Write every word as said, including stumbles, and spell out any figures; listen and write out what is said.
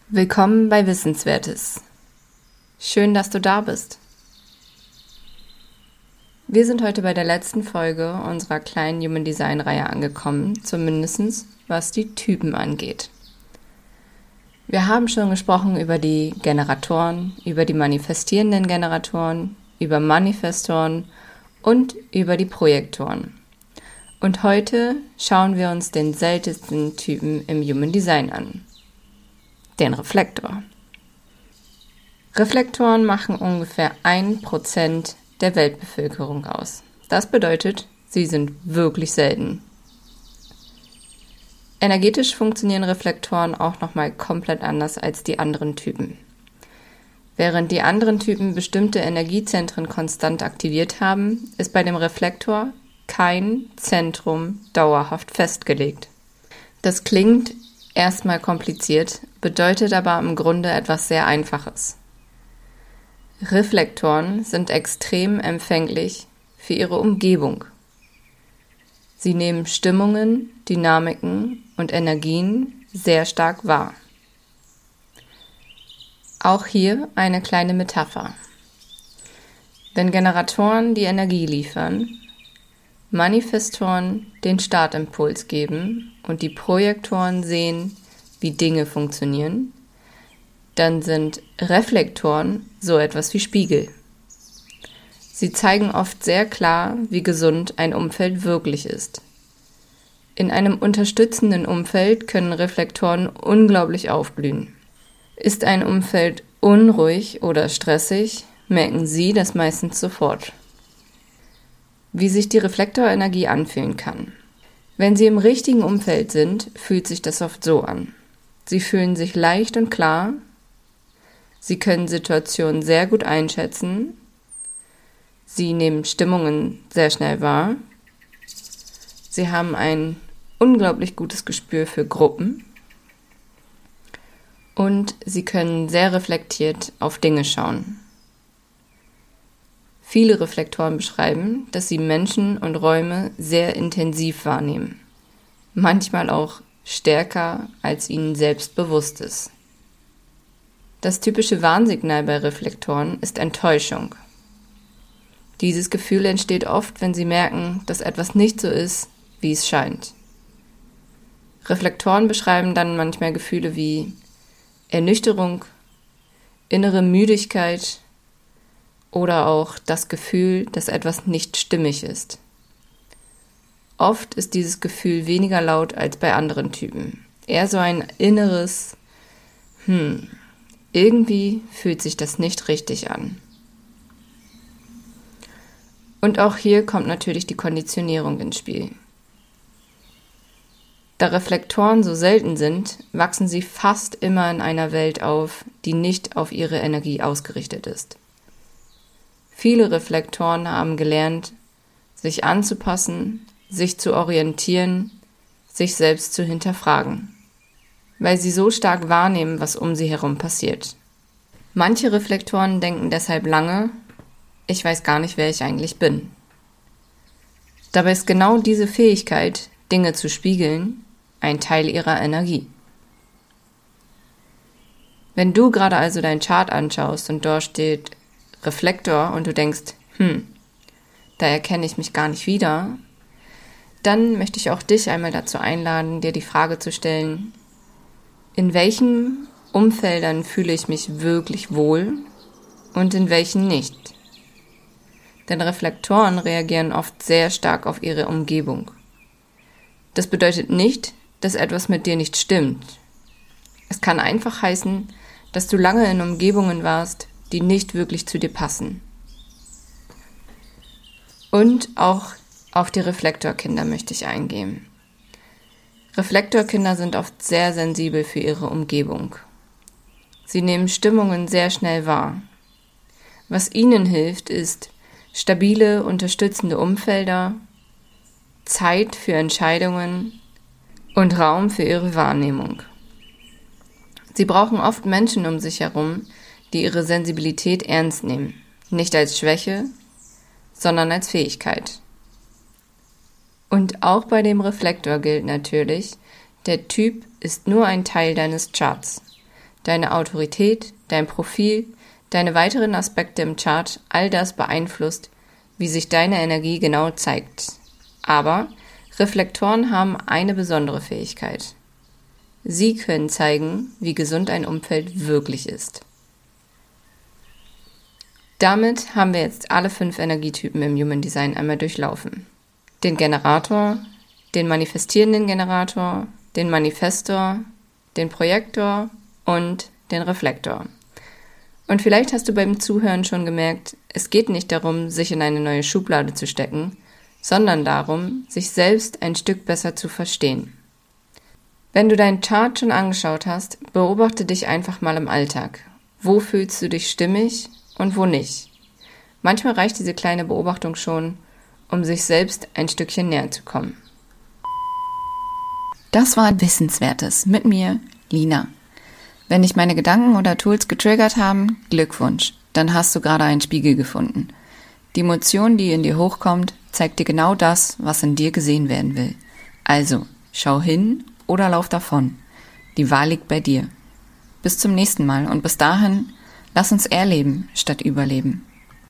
Willkommen bei Wissenswertes. Schön, dass du da bist. Wir sind heute bei der letzten Folge unserer kleinen Human Design Reihe angekommen, zumindest was die Typen angeht. Wir haben schon gesprochen über die Generatoren, über die manifestierenden Generatoren, über Manifestoren und über die Projektoren. Und heute schauen wir uns den seltensten Typen im Human Design an. Den Reflektor. Reflektoren machen ungefähr ein Prozent der Weltbevölkerung aus. Das bedeutet, sie sind wirklich selten. Energetisch funktionieren Reflektoren auch nochmal komplett anders als die anderen Typen. Während die anderen Typen bestimmte Energiezentren konstant aktiviert haben, ist bei dem Reflektor kein Zentrum dauerhaft festgelegt. Das klingt erstmal kompliziert, bedeutet aber im Grunde etwas sehr Einfaches. Reflektoren sind extrem empfänglich für ihre Umgebung. Sie nehmen Stimmungen, Dynamiken und Energien sehr stark wahr. Auch hier eine kleine Metapher. Wenn Generatoren die Energie liefern, Manifestoren den Startimpuls geben und die Projektoren sehen, wie Dinge funktionieren, dann sind Reflektoren so etwas wie Spiegel. Sie zeigen oft sehr klar, wie gesund ein Umfeld wirklich ist. In einem unterstützenden Umfeld können Reflektoren unglaublich aufblühen. Ist ein Umfeld unruhig oder stressig, merken Sie das meistens sofort. Wie sich die Reflektorenergie anfühlen kann. Wenn Sie im richtigen Umfeld sind, fühlt sich das oft so an. Sie fühlen sich leicht und klar, Sie können Situationen sehr gut einschätzen, Sie nehmen Stimmungen sehr schnell wahr, Sie haben ein unglaublich gutes Gespür für Gruppen und Sie können sehr reflektiert auf Dinge schauen. Viele Reflektoren beschreiben, dass sie Menschen und Räume sehr intensiv wahrnehmen, manchmal auch stärker, als ihnen selbst bewusst ist. Das typische Warnsignal bei Reflektoren ist Enttäuschung. Dieses Gefühl entsteht oft, wenn sie merken, dass etwas nicht so ist, wie es scheint. Reflektoren beschreiben dann manchmal Gefühle wie Ernüchterung, innere Müdigkeit, oder auch das Gefühl, dass etwas nicht stimmig ist. Oft ist dieses Gefühl weniger laut als bei anderen Typen. Eher so ein inneres, hm, irgendwie fühlt sich das nicht richtig an. Und auch hier kommt natürlich die Konditionierung ins Spiel. Da Reflektoren so selten sind, wachsen sie fast immer in einer Welt auf, die nicht auf ihre Energie ausgerichtet ist. Viele Reflektoren haben gelernt, sich anzupassen, sich zu orientieren, sich selbst zu hinterfragen, weil sie so stark wahrnehmen, was um sie herum passiert. Manche Reflektoren denken deshalb lange, ich weiß gar nicht, wer ich eigentlich bin. Dabei ist genau diese Fähigkeit, Dinge zu spiegeln, ein Teil ihrer Energie. Wenn du gerade also deinen Chart anschaust und dort steht Reflektor und du denkst, hm, da erkenne ich mich gar nicht wieder, dann möchte ich auch dich einmal dazu einladen, dir die Frage zu stellen, in welchen Umfeldern fühle ich mich wirklich wohl und in welchen nicht? Denn Reflektoren reagieren oft sehr stark auf ihre Umgebung. Das bedeutet nicht, dass etwas mit dir nicht stimmt. Es kann einfach heißen, dass du lange in Umgebungen warst, die nicht wirklich zu dir passen. Und auch auf die Reflektorkinder möchte ich eingehen. Reflektorkinder sind oft sehr sensibel für ihre Umgebung. Sie nehmen Stimmungen sehr schnell wahr. Was ihnen hilft, ist stabile, unterstützende Umfelder, Zeit für Entscheidungen und Raum für ihre Wahrnehmung. Sie brauchen oft Menschen um sich herum, die ihre Sensibilität ernst nehmen, nicht als Schwäche, sondern als Fähigkeit. Und auch bei dem Reflektor gilt natürlich, der Typ ist nur ein Teil deines Charts. deine Autorität, dein Profil, deine weiteren Aspekte im Chart, all das beeinflusst, wie sich deine Energie genau zeigt. Aber Reflektoren haben eine besondere Fähigkeit. Sie können zeigen, wie gesund ein Umfeld wirklich ist. Damit haben wir jetzt alle fünf Energietypen im Human Design einmal durchlaufen. Den Generator, den manifestierenden Generator, den Manifestor, den Projektor und den Reflektor. Und vielleicht hast du beim Zuhören schon gemerkt, es geht nicht darum, sich in eine neue Schublade zu stecken, sondern darum, sich selbst ein Stück besser zu verstehen. Wenn du deinen Chart schon angeschaut hast, beobachte dich einfach mal im Alltag. Wo fühlst du dich stimmig und wo nicht? Manchmal reicht diese kleine Beobachtung schon, um sich selbst ein Stückchen näher zu kommen. Das war Wissenswertes mit mir, Lina. Wenn dich meine Gedanken oder Tools getriggert haben, Glückwunsch, dann hast du gerade einen Spiegel gefunden. Die Emotion, die in dir hochkommt, zeigt dir genau das, was in dir gesehen werden will. Also, schau hin oder lauf davon. Die Wahl liegt bei dir. Bis zum nächsten Mal und bis dahin, lass uns erleben statt überleben.